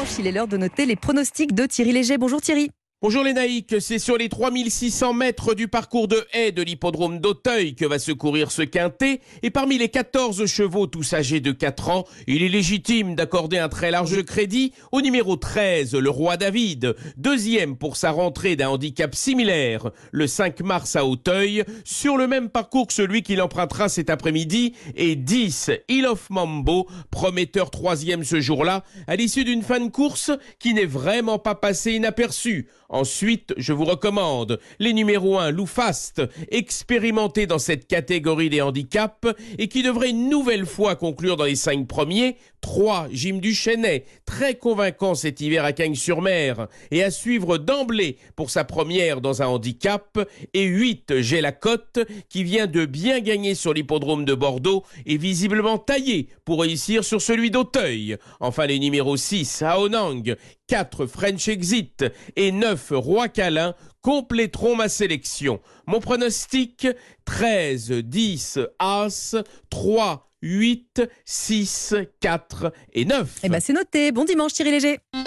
dimanche, il est l'heure de noter les pronostics de Thierry Léger. Bonjour Thierry. Bonjour les naïcs, c'est sur les 3600 mètres du parcours de haie de l'hippodrome d'Auteuil que va se courir ce quintet. Et parmi les 14 chevaux tous âgés de 4 ans, il est légitime d'accorder un très large crédit au numéro 13, le Roi David, deuxième pour sa rentrée d'un handicap similaire, le 5 mars à Auteuil, sur le même parcours que celui qu'il empruntera cet après-midi, et 10, Hill of Mambo, prometteur troisième ce jour-là, à l'issue d'une fin de course qui n'est vraiment pas passée inaperçue. Ensuite, je vous recommande les numéros 1 Loufast, expérimenté dans cette catégorie des handicaps et qui devrait une nouvelle fois conclure dans les 5 premiers. 3 Jim Duchesnay, très convaincant cet hiver à Cagnes-sur-Mer et à suivre d'emblée pour sa première dans un handicap. Et 8 J'ai la cote, qui vient de bien gagner sur l'hippodrome de Bordeaux et visiblement taillé pour réussir sur celui d'Auteuil. Enfin les numéros 6 Aonang, 4 French Exit et 9 Roi Câlin compléteront ma sélection. Mon pronostic 13, 10, As, 3, 8, 6, 4 et 9. C'est noté. Bon dimanche Thierry Léger.